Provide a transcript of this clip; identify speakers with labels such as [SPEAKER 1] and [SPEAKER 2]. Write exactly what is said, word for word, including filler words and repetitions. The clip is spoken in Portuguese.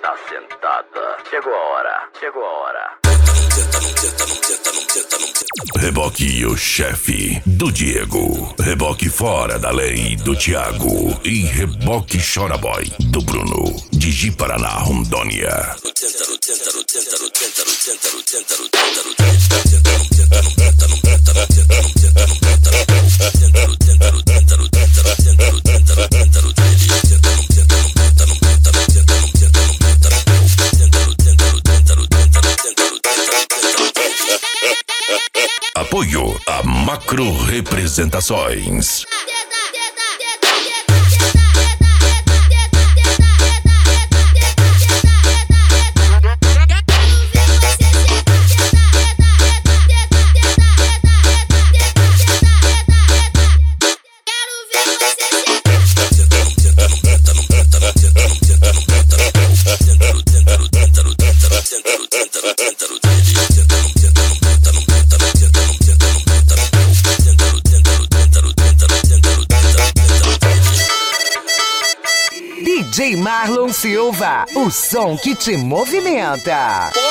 [SPEAKER 1] tá sentada. Chegou a hora, chegou a hora.
[SPEAKER 2] Reboque o chefe do Diego. Reboque fora da lei do Thiago. E reboque chora boy do Bruno. De Ji-Paraná, Rondônia. Apoio a Macro Representações.
[SPEAKER 3] D J Marlon Silva, o som que te movimenta.